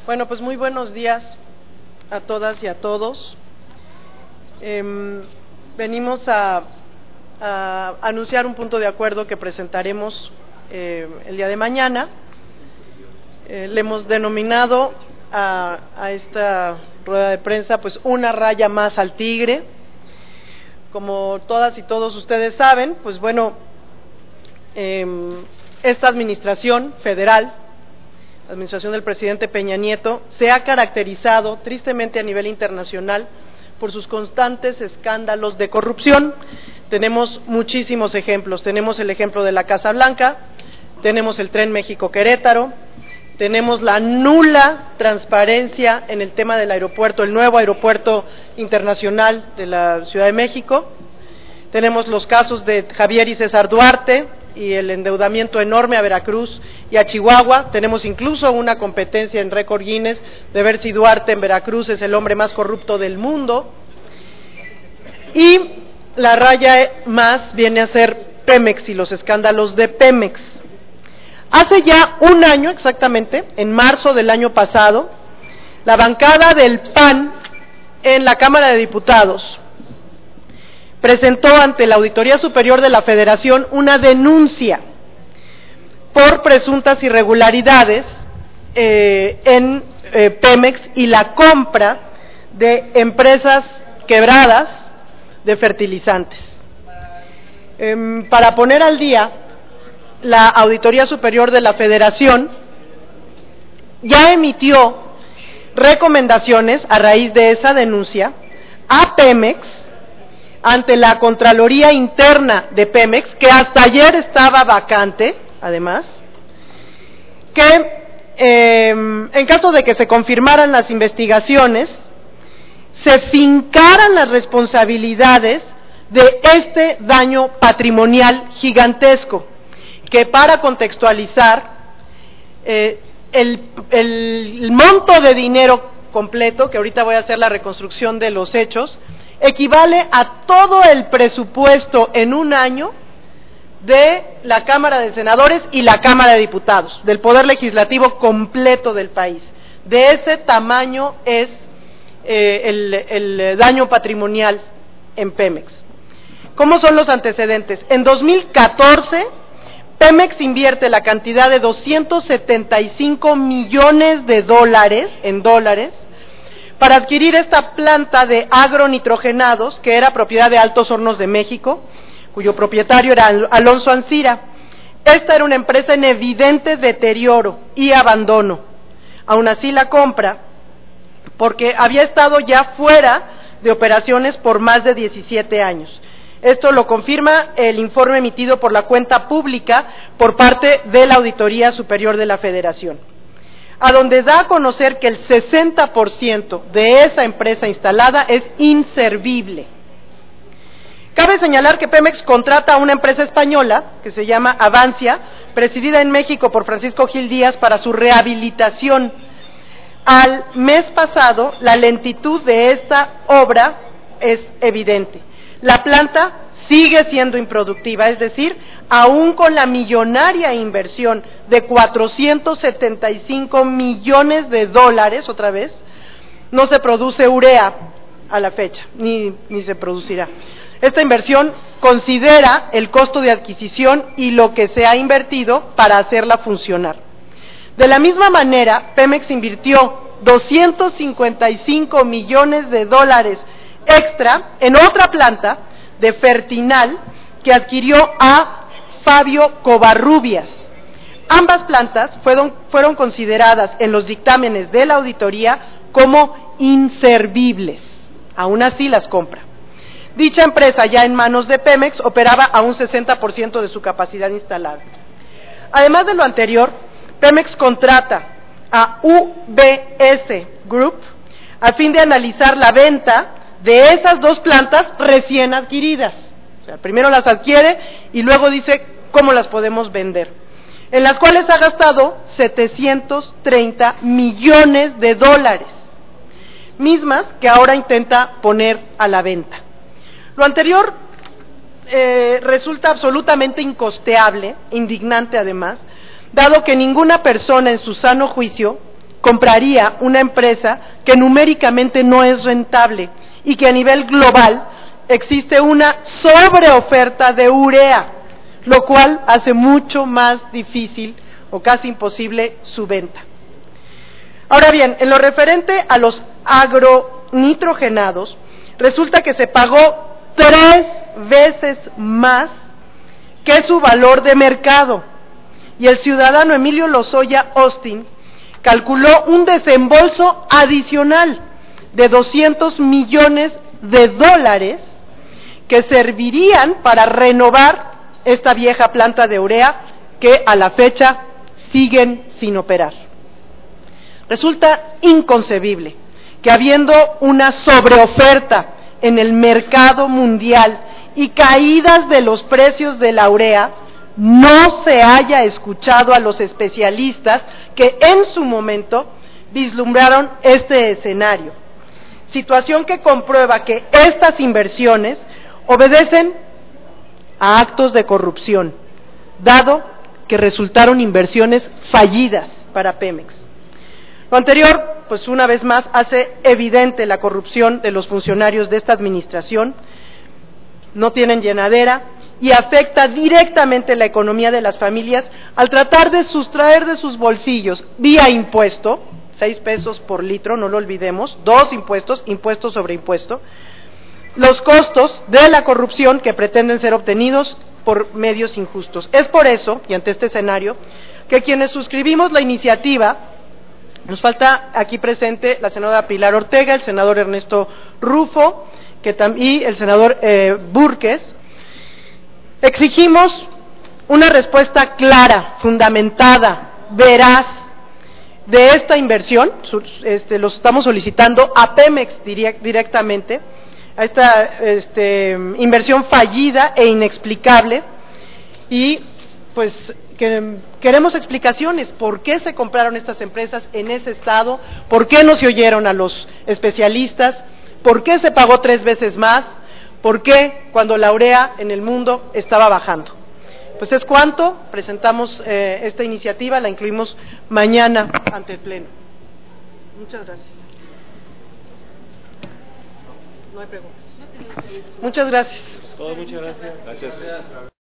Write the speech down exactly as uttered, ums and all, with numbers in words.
Bueno, pues muy buenos días a todas y a todos. Eh, venimos a, a anunciar un punto de acuerdo que presentaremos eh, el día de mañana. Eh, le hemos denominado a, a esta rueda de prensa pues una raya más al tigre. Como todas y todos ustedes saben, pues bueno, eh, esta administración federal, la administración del presidente Peña Nieto, se ha caracterizado tristemente a nivel internacional por sus constantes escándalos de corrupción. Tenemos muchísimos ejemplos. Tenemos el ejemplo de la Casa Blanca, tenemos el Tren México-Querétaro, tenemos la nula transparencia en el tema del aeropuerto, el nuevo aeropuerto internacional de la Ciudad de México, tenemos los casos de Javier y César Duarte y el endeudamiento enorme a Veracruz y a Chihuahua. Tenemos incluso una competencia en récord Guinness de ver si Duarte en Veracruz es el hombre más corrupto del mundo. Y la raya más viene a ser Pemex y los escándalos de Pemex. Hace ya un año exactamente, en marzo del año pasado, la bancada del P A N en la Cámara de Diputados presentó ante la Auditoría Superior de la Federación una denuncia por presuntas irregularidades eh, en eh, Pemex y la compra de empresas quebradas de fertilizantes. Eh, para poner al día, la Auditoría Superior de la Federación ya emitió recomendaciones a raíz de esa denuncia a Pemex ante la Contraloría Interna de Pemex, que hasta ayer estaba vacante, además, que eh, en caso de que se confirmaran las investigaciones, se fincaran las responsabilidades de este daño patrimonial gigantesco, que para contextualizar, eh, el, el, el monto de dinero completo, que ahorita voy a hacer la reconstrucción de los hechos, equivale a todo el presupuesto en un año de la Cámara de Senadores y la Cámara de Diputados, del Poder Legislativo completo del país. De ese tamaño es eh, el, el daño patrimonial en Pemex. ¿Cómo son los antecedentes? En dos mil catorce, Pemex invierte la cantidad de doscientos setenta y cinco millones de dólares, en dólares, para adquirir esta planta de agronitrogenados, que era propiedad de Altos Hornos de México, cuyo propietario era Alonso Ancira. Esta era una empresa en evidente deterioro y abandono. Aún así la compra, porque había estado ya fuera de operaciones por más de diecisiete años. Esto lo confirma el informe emitido por la cuenta pública por parte de la Auditoría Superior de la Federación, a donde da a conocer que el sesenta por ciento de esa empresa instalada es inservible. Cabe señalar que Pemex contrata a una empresa española que se llama Avancia, presidida en México por Francisco Gil Díaz, para su rehabilitación. Al mes pasado, la lentitud de esta obra es evidente. La planta sigue siendo improductiva, es decir, aún con la millonaria inversión de cuatrocientos setenta y cinco millones de dólares, otra vez, no se produce urea a la fecha, ni, ni se producirá. Esta inversión considera el costo de adquisición y lo que se ha invertido para hacerla funcionar. De la misma manera, Pemex invirtió doscientos cincuenta y cinco millones de dólares extra en otra planta de Fertinal que adquirió a Fabio Covarrubias. Ambas plantas fueron, fueron consideradas en los dictámenes de la auditoría como inservibles. Aún así las compra. Dicha empresa, ya en manos de Pemex, operaba a un sesenta por ciento de su capacidad instalada. Además de lo anterior, Pemex contrata a U B S Group a fin de analizar la venta de esas dos plantas recién adquiridas. O sea, primero las adquiere y luego dice cómo las podemos vender, en las cuales ha gastado setecientos treinta millones de dólares, mismas que ahora intenta poner a la venta. Lo anterior eh, resulta absolutamente incosteable, indignante además, dado que ninguna persona en su sano juicio compraría una empresa que numéricamente no es rentable y que a nivel global existe una sobreoferta de urea, lo cual hace mucho más difícil o casi imposible su venta. Ahora bien, en lo referente a los agronitrogenados, resulta que se pagó tres veces más que su valor de mercado, y el ciudadano Emilio Lozoya Austin calculó un desembolso adicional de doscientos millones de dólares que servirían para renovar esta vieja planta de urea que a la fecha siguen sin operar. Resulta inconcebible que habiendo una sobreoferta en el mercado mundial y caídas de los precios de la urea, no se haya escuchado a los especialistas que en su momento vislumbraron este escenario. Situación que comprueba que estas inversiones obedecen a actos de corrupción, dado que resultaron inversiones fallidas para Pemex. Lo anterior, pues una vez más, hace evidente la corrupción de los funcionarios de esta administración, no tienen llenadera y afecta directamente la economía de las familias al tratar de sustraer de sus bolsillos, vía impuesto, seis pesos por litro, no lo olvidemos, dos impuestos, impuesto sobre impuesto, los costos de la corrupción que pretenden ser obtenidos por medios injustos. Es por eso, y ante este escenario, que quienes suscribimos la iniciativa, nos falta aquí presente la senadora Pilar Ortega, el senador Ernesto Rufo que y el senador eh, Búrquez, exigimos una respuesta clara, fundamentada, veraz de esta inversión. Este, los estamos solicitando a Pemex direct, directamente, a esta este, inversión fallida e inexplicable, y pues que queremos explicaciones, por qué se compraron estas empresas en ese estado, por qué no se oyeron a los especialistas, por qué se pagó tres veces más, por qué cuando la urea en el mundo estaba bajando. Pues es cuanto, presentamos eh, esta iniciativa, la incluimos mañana ante el Pleno. Muchas gracias. No hay preguntas. Muchas gracias. Todo, muchas gracias. Gracias.